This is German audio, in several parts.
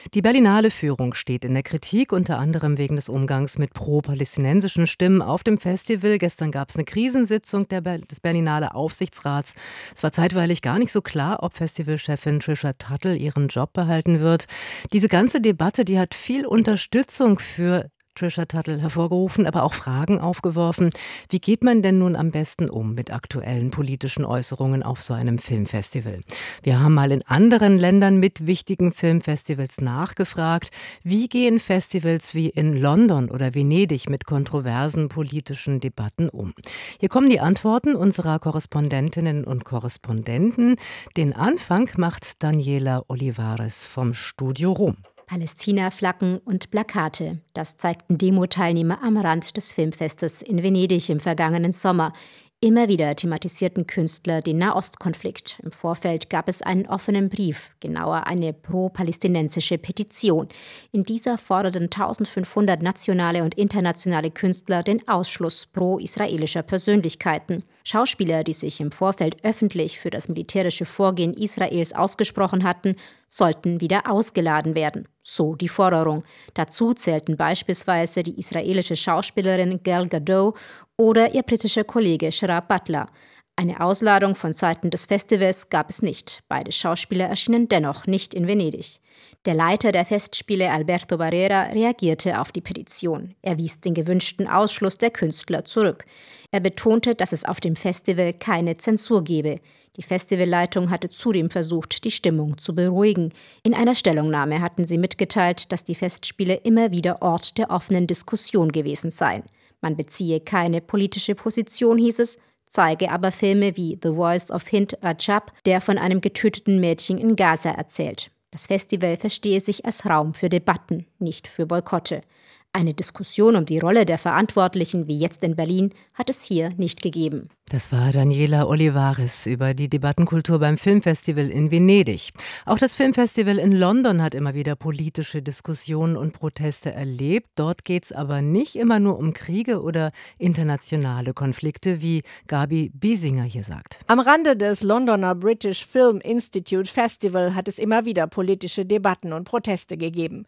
Die Berlinale Führung steht in der Kritik, unter anderem wegen des Umgangs mit pro-palästinensischen Stimmen auf dem Festival. Gestern gab es eine Krisensitzung des Berlinale Aufsichtsrats. Es war zeitweilig gar nicht so klar, ob Festivalchefin Trisha Tuttle ihren Job behalten wird. Diese ganze Debatte, die hat viel Unterstützung für Trisha Tuttle hervorgerufen, aber auch Fragen aufgeworfen. Wie geht man denn nun am besten um mit aktuellen politischen Äußerungen auf so einem Filmfestival? Wir haben mal in anderen Ländern mit wichtigen Filmfestivals nachgefragt. Wie gehen Festivals wie in London oder Venedig mit kontroversen politischen Debatten um? Hier kommen die Antworten unserer Korrespondentinnen und Korrespondenten. Den Anfang macht Daniela Olivares vom Studio Rom. Palästina-Flaggen und Plakate. Das zeigten Demo-Teilnehmer am Rand des Filmfestes in Venedig im vergangenen Sommer. Immer wieder thematisierten Künstler den Nahostkonflikt. Im Vorfeld gab es einen offenen Brief, genauer eine pro-palästinensische Petition. In dieser forderten 1500 nationale und internationale Künstler den Ausschluss pro-israelischer Persönlichkeiten. Schauspieler, die sich im Vorfeld öffentlich für das militärische Vorgehen Israels ausgesprochen hatten, sollten wieder ausgeladen werden. So die Forderung. Dazu zählten beispielsweise die israelische Schauspielerin Gal Gadot oder ihr britischer Kollege Sharab Butler. Eine Ausladung von Seiten des Festivals gab es nicht. Beide Schauspieler erschienen dennoch nicht in Venedig. Der Leiter der Festspiele Alberto Barrera reagierte auf die Petition. Er wies den gewünschten Ausschluss der Künstler zurück. Er betonte, dass es auf dem Festival keine Zensur gebe. Die Festivalleitung hatte zudem versucht, die Stimmung zu beruhigen. In einer Stellungnahme hatten sie mitgeteilt, dass die Festspiele immer wieder Ort der offenen Diskussion gewesen seien. Man beziehe keine politische Position, hieß es, zeige aber Filme wie The Voice of Hind Rajab, der von einem getöteten Mädchen in Gaza erzählt. Das Festival verstehe sich als Raum für Debatten, nicht für Boykotte. Eine Diskussion um die Rolle der Verantwortlichen, wie jetzt in Berlin, hat es hier nicht gegeben. Das war Daniela Olivares über die Debattenkultur beim Filmfestival in Venedig. Auch das Filmfestival in London hat immer wieder politische Diskussionen und Proteste erlebt. Dort geht es aber nicht immer nur um Kriege oder internationale Konflikte, wie Gabi Biesinger hier sagt. Am Rande des Londoner British Film Institute Festival hat es immer wieder politische Debatten und Proteste gegeben.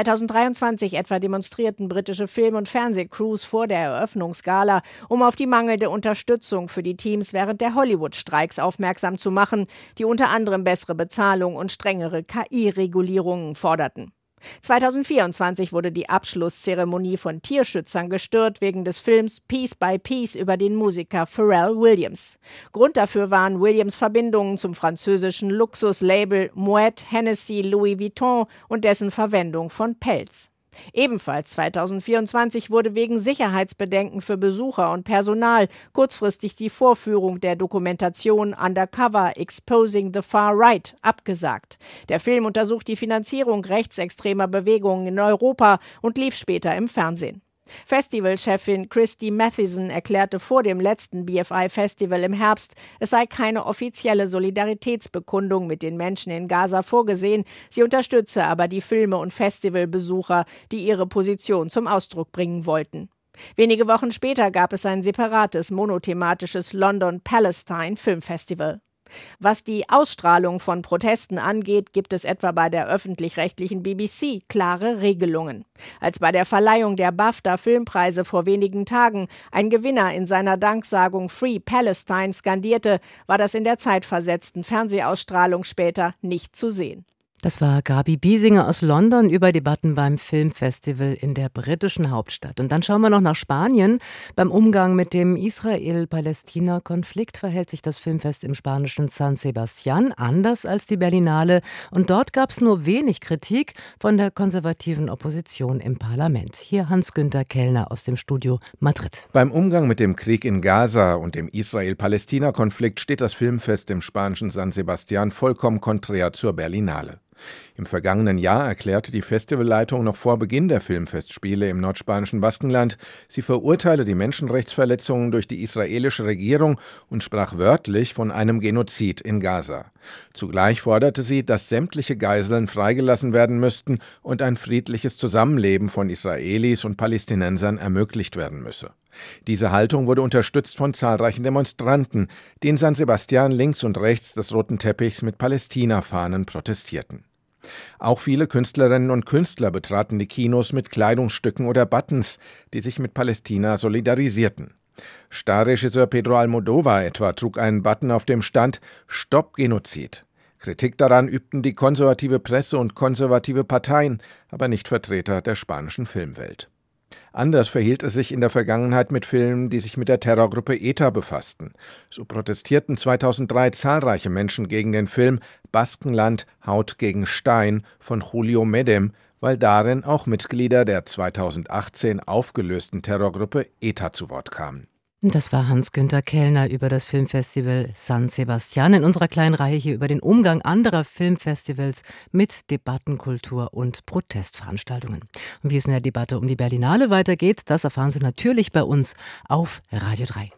2023 etwa demonstrierten britische Film- und Fernsehcrews vor der Eröffnungsgala, um auf die mangelnde Unterstützung für die Teams während der Hollywood-Streiks aufmerksam zu machen, die unter anderem bessere Bezahlung und strengere KI-Regulierungen forderten. 2024 wurde die Abschlusszeremonie von Tierschützern gestört wegen des Films Piece by Piece über den Musiker Pharrell Williams. Grund dafür waren Williams' Verbindungen zum französischen Luxuslabel Moet Hennessy Louis Vuitton und dessen Verwendung von Pelz. Ebenfalls 2024 wurde wegen Sicherheitsbedenken für Besucher und Personal kurzfristig die Vorführung der Dokumentation Undercover Exposing the Far Right abgesagt. Der Film untersucht die Finanzierung rechtsextremer Bewegungen in Europa und lief später im Fernsehen. Festivalchefin Christy Mathieson erklärte vor dem letzten BFI-Festival im Herbst, es sei keine offizielle Solidaritätsbekundung mit den Menschen in Gaza vorgesehen. Sie unterstütze aber die Filme- und Festivalbesucher, die ihre Position zum Ausdruck bringen wollten. Wenige Wochen später gab es ein separates monothematisches London Palestine Filmfestival. Was die Ausstrahlung von Protesten angeht, gibt es etwa bei der öffentlich-rechtlichen BBC klare Regelungen. Als bei der Verleihung der BAFTA-Filmpreise vor wenigen Tagen ein Gewinner in seiner Danksagung Free Palestine skandierte, war das in der zeitversetzten Fernsehausstrahlung später nicht zu sehen. Das war Gabi Biesinger aus London über Debatten beim Filmfestival in der britischen Hauptstadt. Und dann schauen wir noch nach Spanien. Beim Umgang mit dem Israel-Palästina-Konflikt verhält sich das Filmfest im spanischen San Sebastián anders als die Berlinale. Und dort gab es nur wenig Kritik von der konservativen Opposition im Parlament. Hier Hans-Günther Kellner aus dem Studio Madrid. Beim Umgang mit dem Krieg in Gaza und dem Israel-Palästina-Konflikt steht das Filmfest im spanischen San Sebastián vollkommen konträr zur Berlinale. Im vergangenen Jahr erklärte die Festivalleitung noch vor Beginn der Filmfestspiele im nordspanischen Baskenland, sie verurteile die Menschenrechtsverletzungen durch die israelische Regierung und sprach wörtlich von einem Genozid in Gaza. Zugleich forderte sie, dass sämtliche Geiseln freigelassen werden müssten und ein friedliches Zusammenleben von Israelis und Palästinensern ermöglicht werden müsse. Diese Haltung wurde unterstützt von zahlreichen Demonstranten, die in San Sebastián links und rechts des roten Teppichs mit Palästina-Fahnen protestierten. Auch viele Künstlerinnen und Künstler betraten die Kinos mit Kleidungsstücken oder Buttons, die sich mit Palästina solidarisierten. Starregisseur Pedro Almodóvar etwa trug einen Button auf dem Stand »Stopp Genozid«. Kritik daran übten die konservative Presse und konservative Parteien, aber nicht Vertreter der spanischen Filmwelt. Anders verhielt es sich in der Vergangenheit mit Filmen, die sich mit der Terrorgruppe ETA befassten. So protestierten 2003 zahlreiche Menschen gegen den Film Baskenland Haut gegen Stein von Julio Medem, weil darin auch Mitglieder der 2018 aufgelösten Terrorgruppe ETA zu Wort kamen. Das war Hans-Günther Kellner über das Filmfestival San Sebastián in unserer kleinen Reihe hier über den Umgang anderer Filmfestivals mit Debattenkultur und Protestveranstaltungen. Und wie es in der Debatte um die Berlinale weitergeht, das erfahren Sie natürlich bei uns auf Radio 3.